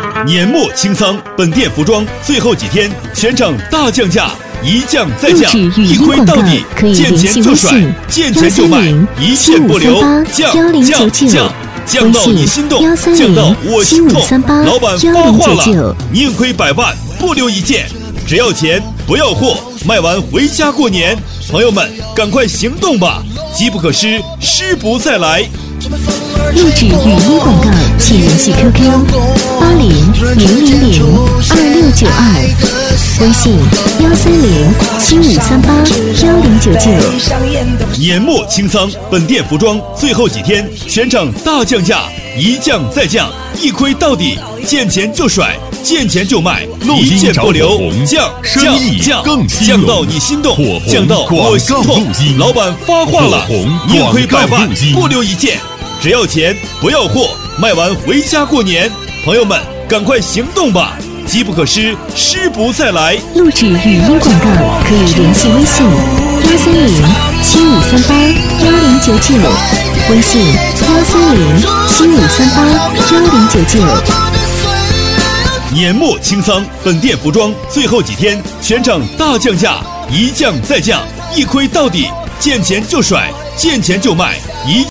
年末清仓，本店服装最后几天全场大降价，一降再降，一亏到底，见钱就甩，见钱就买，一片不留，降，降到你心动，降到我心痛，老板发话了，宁亏百万不留一件，只要钱不要货，卖完回家过年。朋友们，赶快行动吧，机不可失，失不再来。 录制语音广告，请联系 QQ8000002692，微信13075381099。 年末清仓，本店服装最后几天全场大降价，一降再降，一亏到底，见钱就甩，见钱就卖，一件不留，降，降到你心动，降到我心痛，老板发话了，宁亏百万不留一件，只要钱不要货，卖完回家过年。朋友们，赶快行动吧，机不可失，失不再来。 录制语音广告可以联系微信13075381099，微信13075381099。 年末清仓，本店服装最后几天全场大降价，一降再降，一亏到底，见钱就甩，见钱就卖，一